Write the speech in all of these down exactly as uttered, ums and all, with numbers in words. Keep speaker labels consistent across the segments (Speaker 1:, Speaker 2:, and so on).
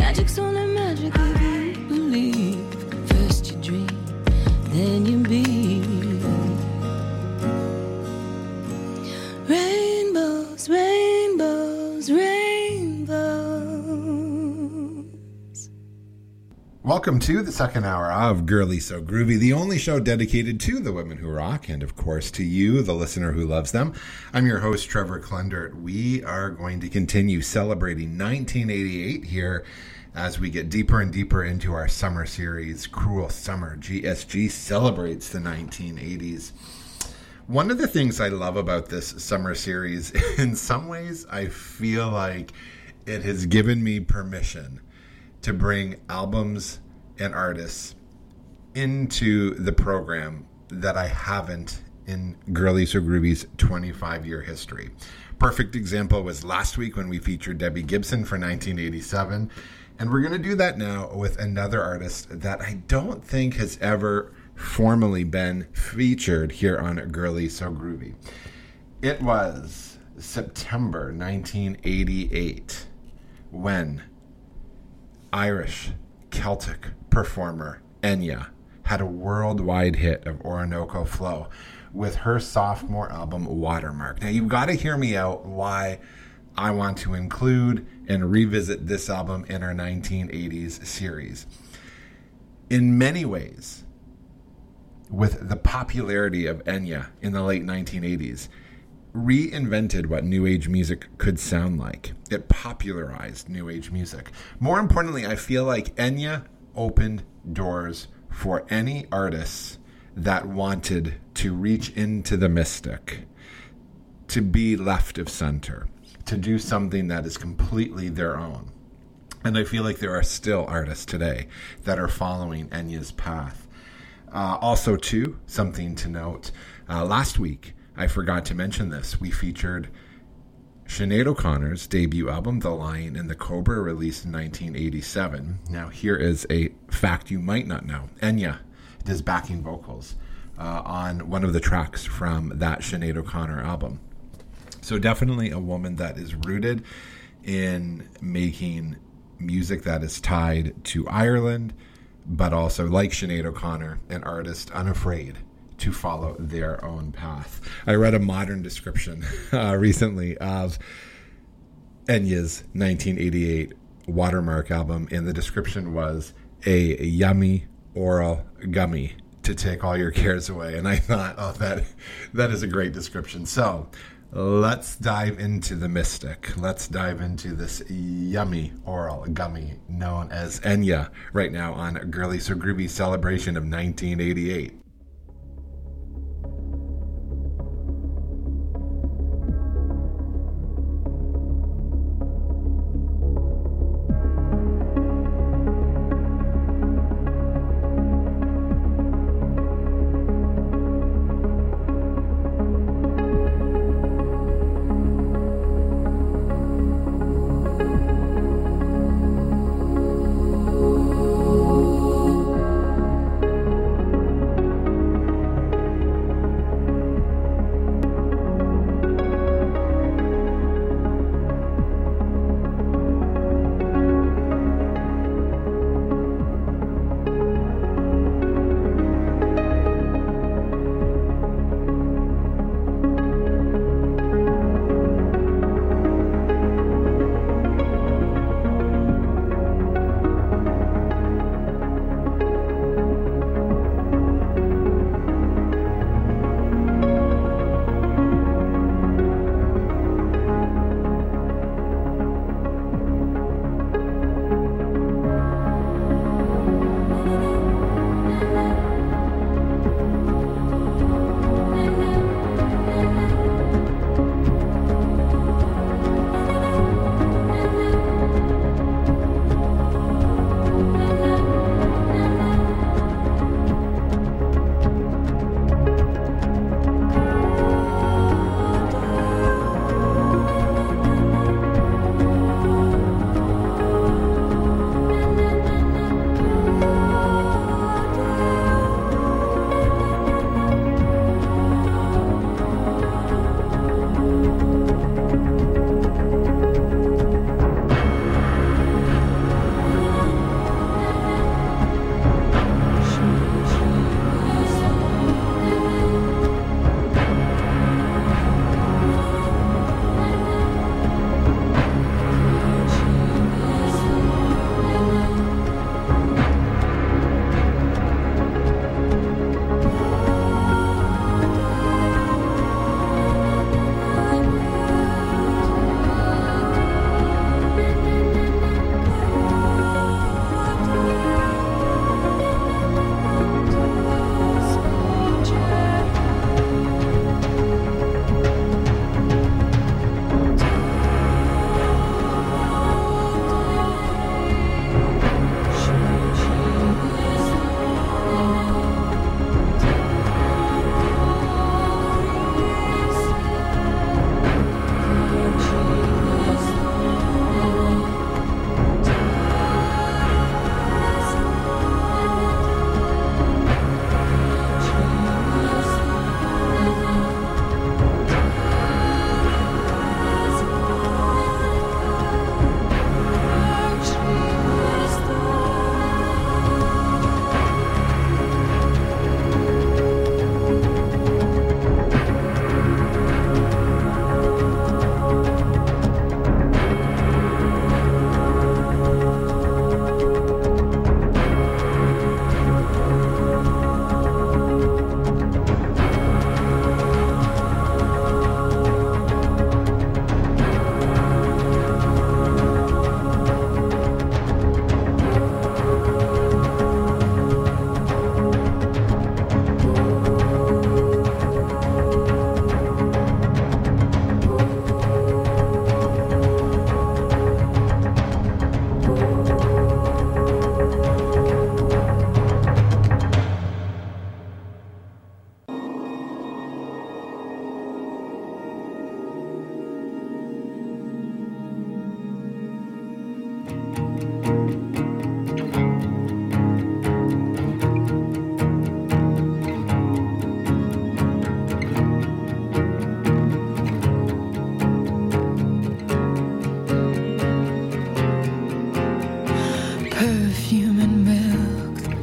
Speaker 1: Magic's only magic if you believe. First you dream, then you be. Rainbows, rainbows, rainbows.
Speaker 2: Welcome to the second hour of Girly So Groovy, the only show dedicated to the women who rock and, of course, to you, the listener who loves them. I'm your host, Trevor Klendert. We are going to continue celebrating nineteen eighty-eight here as we get deeper and deeper into our summer series, Cruel Summer. G S G celebrates the nineteen eighties. One of the things I love about this summer series, in some ways, I feel like it has given me permission to bring albums and artists into the program that I haven't in Girly So Groovy's twenty-five year history. Perfect example was last week when we featured Debbie Gibson for nineteen eighty-seven. And we're going to do that now with another artist that I don't think has ever formally been featured here on Girly So Groovy. It was September nineteen eighty-eight when Irish Celtic performer Enya had a worldwide hit of Orinoco Flow with her sophomore album Watermark. Now you've got to hear me out why I want to include and revisit this album in our nineteen eighties series. In many ways, with the popularity of Enya in the late nineteen eighties, reinvented what New Age music could sound like. It popularized New Age music. More importantly, I feel like Enya opened doors for any artists that wanted to reach into the mystic, to be left of center, to do something that is completely their own. And I feel like there are still artists today that are following Enya's path. Uh, also, too, something to note, uh, last week, I forgot to mention this, we featured Sinead O'Connor's debut album, The Lion and the Cobra, released in nineteen eighty-seven. Now, here is a fact you might not know. Enya does backing vocals uh, on one of the tracks from that Sinead O'Connor album. So definitely a woman that is rooted in making music that is tied to Ireland, but also, like Sinead O'Connor, an artist unafraid to follow their own path. I read a modern description uh, recently of Enya's nineteen eighty-eight Watermark album, and the description was a yummy oral gummy to take all your cares away. And I thought, oh, that that is a great description. So let's dive into the mystic. Let's dive into this yummy oral gummy known as Enya right now on Girly So Groovy's celebration of nineteen eighty-eight.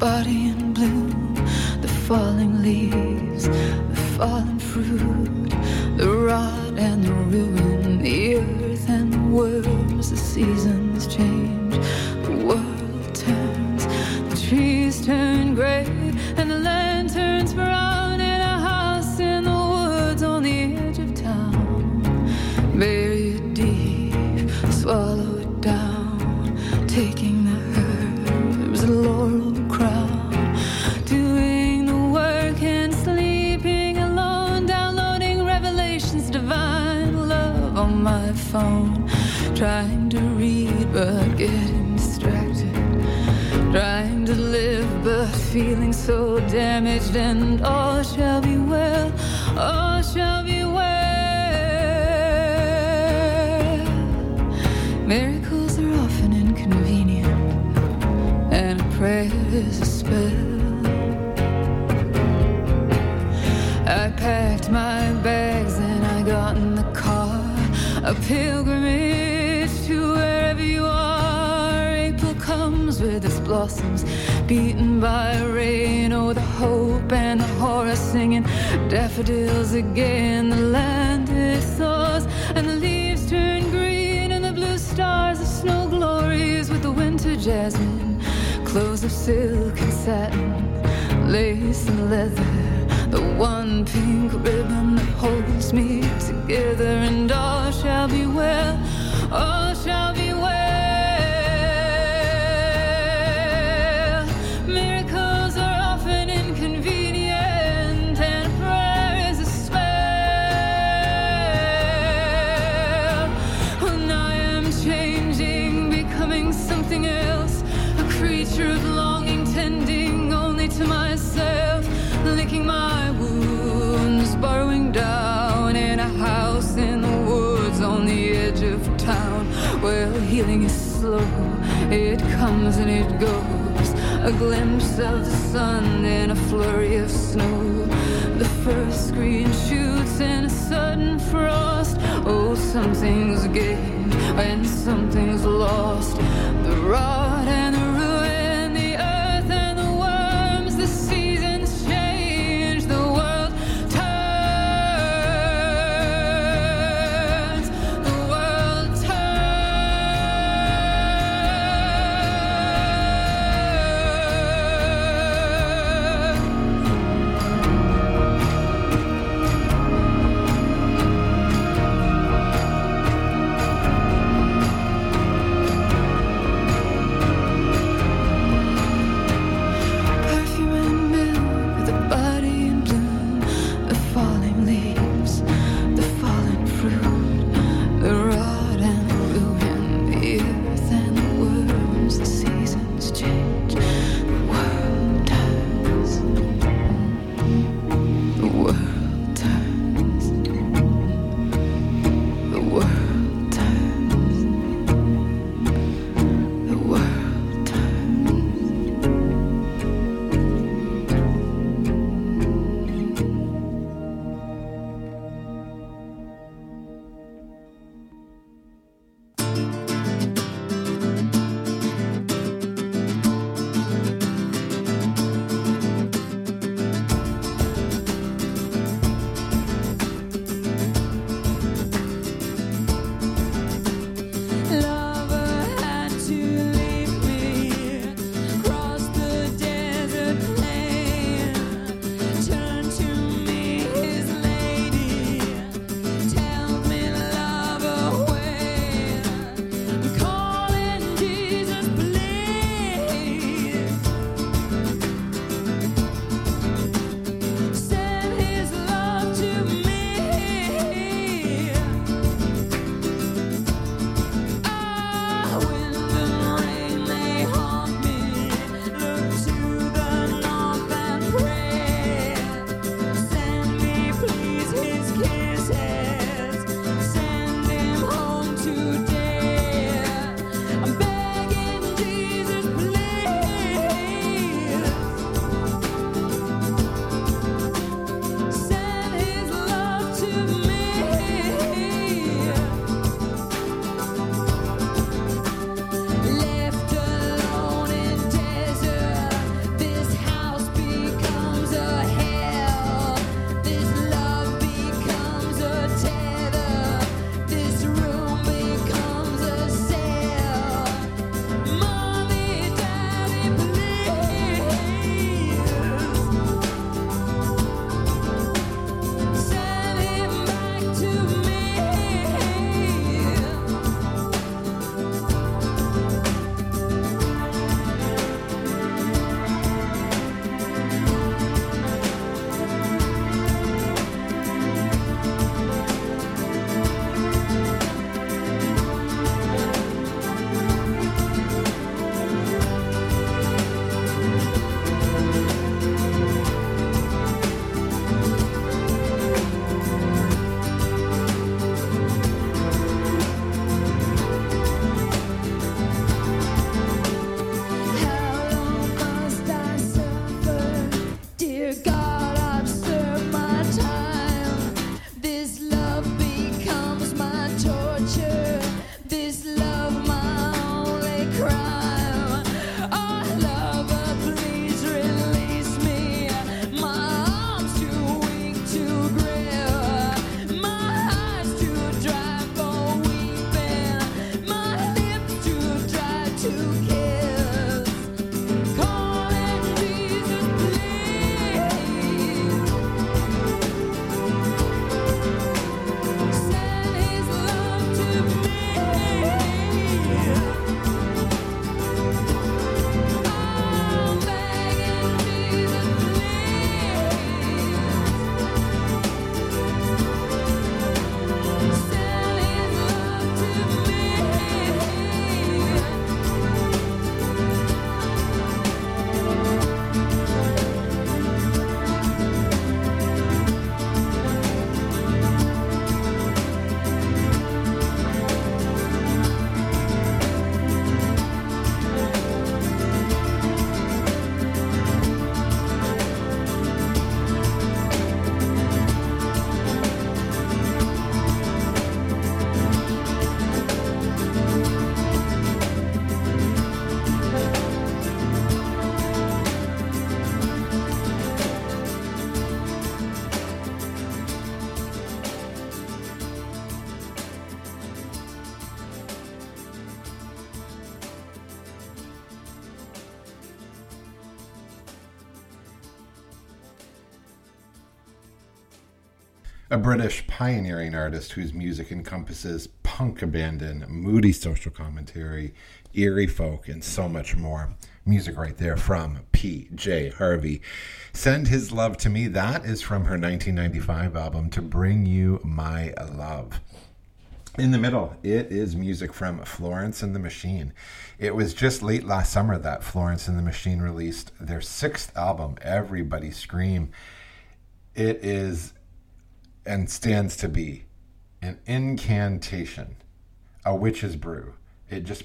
Speaker 1: body in bloom, the falling leaves, the fallen fruit, the rot and the ruin, the earth and the worms, the seasons change, the world turns, the trees turn gray, and the land turns brown in a house in the woods on the edge of town. Bury it deep, swallow it down, taking the herbs, a laurel crown, doing the work and sleeping alone, downloading revelations, divine love on my phone, trying to read but getting distracted, trying to live but feeling so damaged, and all shall be well, all shall be well. Miracles are often inconvenient, and a prayer is a spell. I packed my bags and I got in the car, a pilgrimage to wherever you are. April comes with its blossoms, beaten by rain. Oh, the hope and the horror singing daffodils again. The land it thaws and the leaves turn green, and the blue stars of snow glories with the winter jasmine, clothes of silk and satin, lace and leather, the one pink ribbon that holds me together, and all shall be well, all shall be well. Miracles are often inconvenient, and prayer is a spell. And I am changing, becoming something else, a creature of longing, tending only to myself, licking my wounds, burrowing down in a house in the woods on the edge of town. Well, healing is slow, it comes and it goes, a glimpse of the sun in a flurry of snow, the first green shoots in a sudden frost. Oh, something's gained and something's lost, the rot and the ruin, the earth and the worms, the seasons change, the world turns, the world turns.
Speaker 2: a British pioneering artist whose music encompasses punk abandon, moody social commentary, eerie folk, and so much more. Music right there from P J Harvey. Send His Love to Me. That is from her nineteen ninety-five album, To Bring You My Love. In the middle, it is music from Florence and the Machine. It was just late last summer that Florence and the Machine released their sixth album, Everybody Scream. It is and stands to be an incantation, a witch's brew. It just,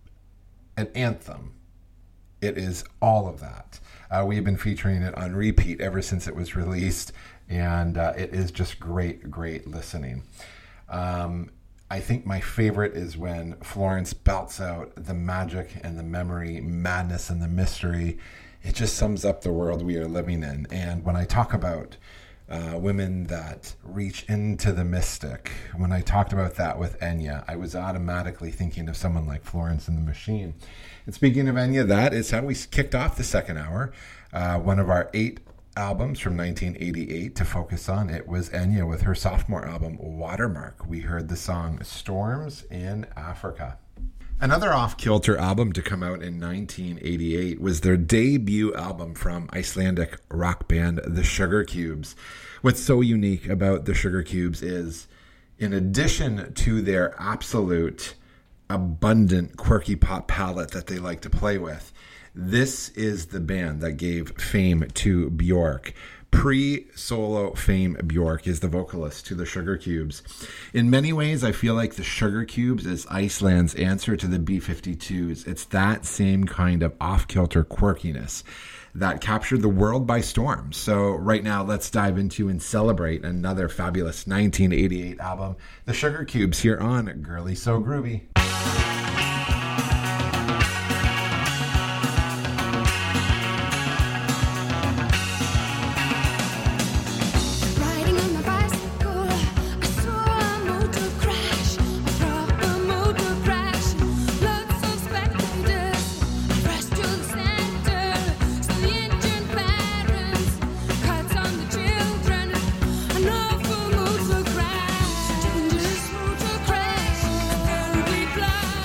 Speaker 2: an anthem. It is all of that. Uh, we've been featuring it on repeat ever since it was released, and uh, it is just great, great listening. Um, I think my favorite is when Florence belts out the magic and the memory, madness and the mystery. It just sums up the world we are living in. And when I talk about uh, women that reach into the mystic, when I talked about that with Enya, I was automatically thinking of someone like Florence and the Machine. And speaking of Enya, that is how we kicked off the second hour. Uh, one of our eight albums from nineteen eighty-eight to focus on. It was Enya with her sophomore album, Watermark. We heard the song Storms in Africa. Another off-kilter album to come out in nineteen eighty-eight was their debut album from Icelandic rock band The Sugar Cubes. What's so unique about The Sugar Cubes is, in addition to their absolute abundant quirky pop palette that they like to play with, this is the band that gave fame to Bjork. Pre-solo fame, Bjork is the vocalist to the Sugar Cubes. In many ways, I feel like the Sugar Cubes is Iceland's answer to the B fifty-twos. It's that same kind of off-kilter quirkiness that captured the world by storm. So right now, let's dive into and celebrate another fabulous nineteen eighty-eight album, the Sugar Cubes, here on Girly So Groovy.
Speaker 3: Fly.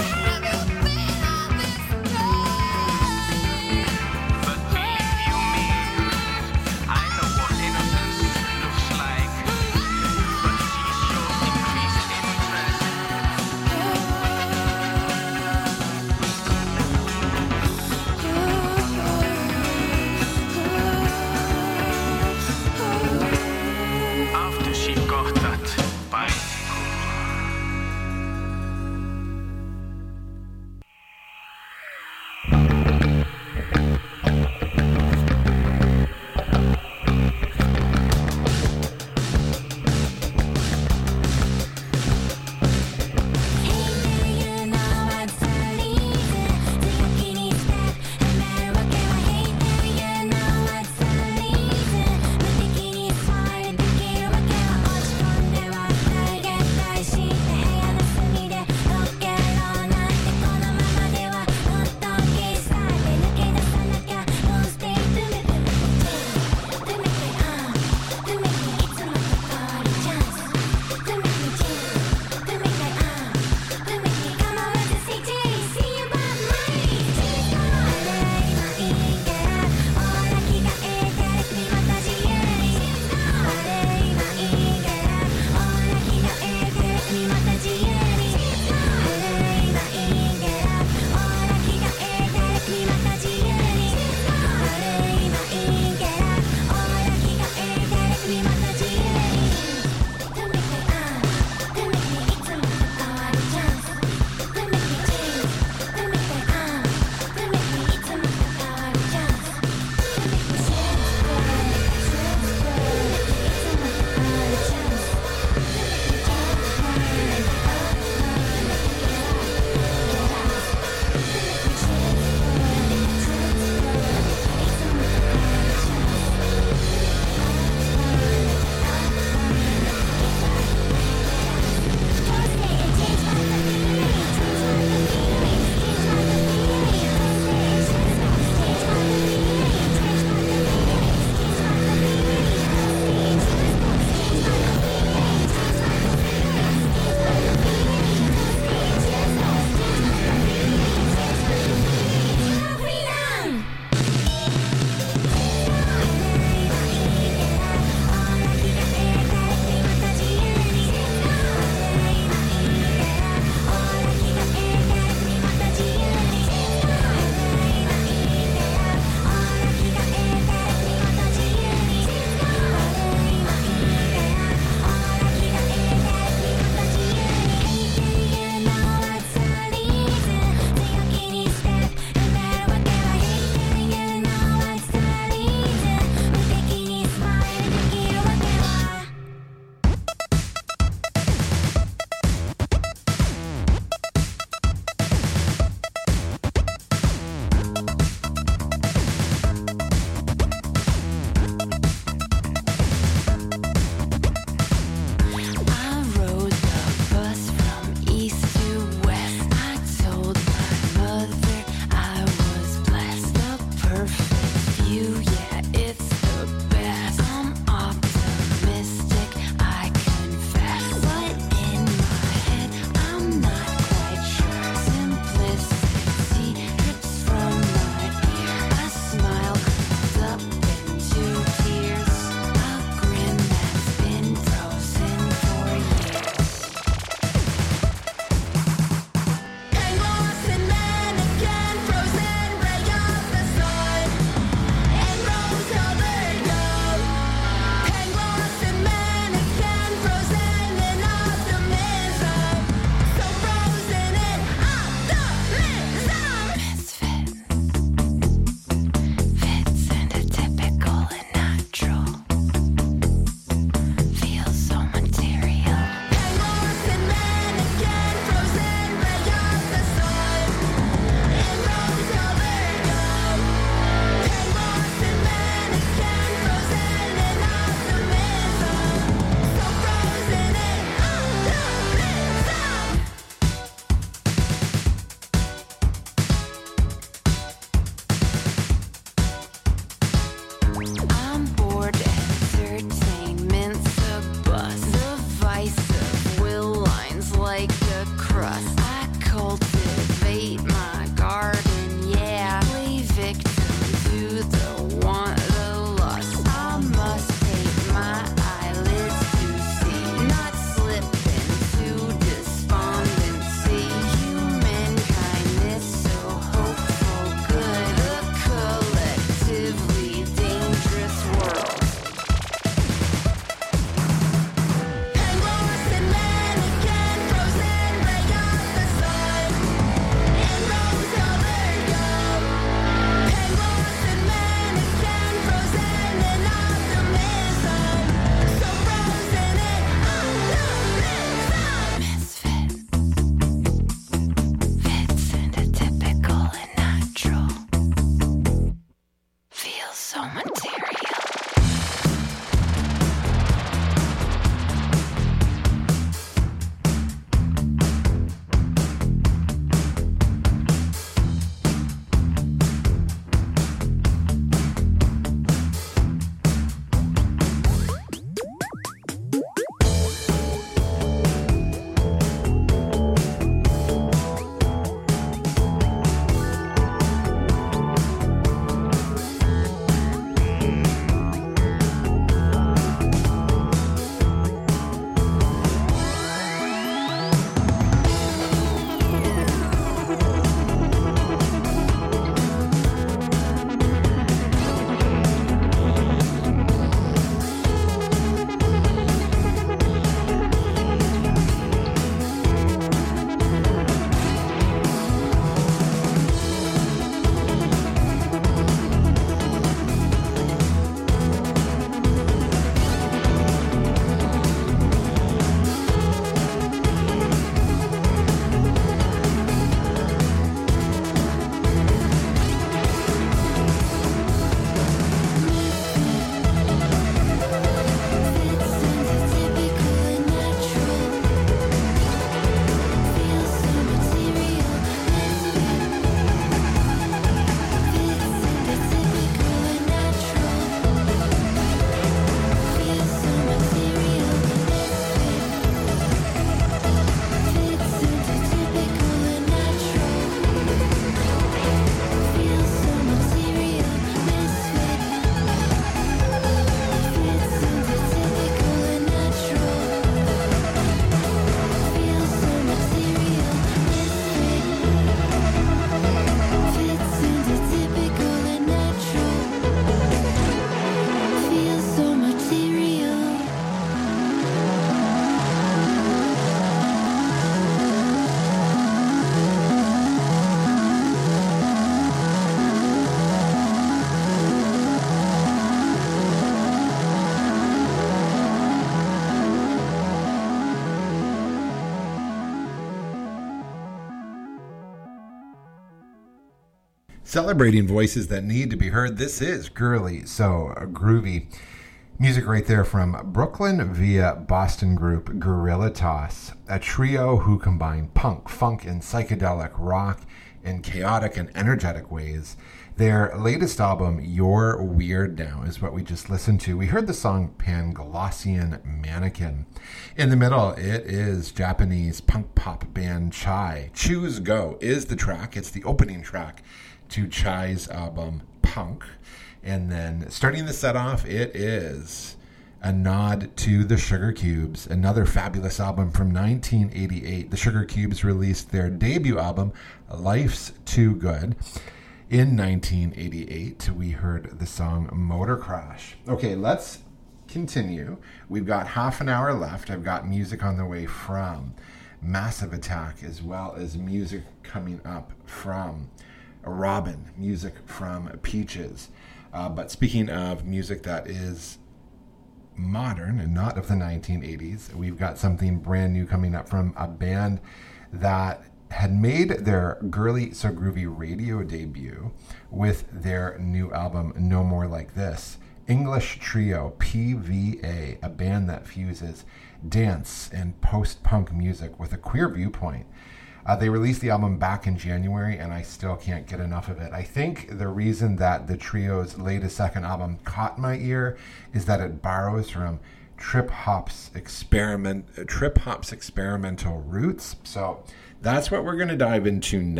Speaker 2: Celebrating voices that need to be heard, this is Girly So Groovy. Music right there from Brooklyn via Boston group Gorilla Toss, a trio who combine punk, funk, and psychedelic rock in chaotic and energetic ways. Their latest album, You're Weird Now, is what we just listened to. We heard the song Panglossian Mannequin. In the middle, it is Japanese punk pop band Chai. Choose Go is the track. It's the opening track to Chai's album Punk. And then starting the set off, it is a nod to the Sugar Cubes, another fabulous album from nineteen eighty-eight. The Sugar Cubes released their debut album, Life's Too Good, in nineteen eighty-eight. We heard the song Motor Crash. Okay, let's continue. We've got half an hour left. I've got music on the way from Massive Attack, as well as music coming up from Robin, music from Peaches. Uh, but speaking of music that is modern and not of the nineteen eighties, we've got something brand new coming up from a band that had made their Girly So Groovy radio debut with their new album, No More Like This. English trio P V A, a band that fuses dance and post-punk music with a queer viewpoint. Uh, they released the album back in January, and I still can't get enough of it. I think the reason that the trio's latest second album caught my ear is that it borrows from Trip Hop's experiment, Trip Hop's experimental roots. So that's what we're going to dive into next.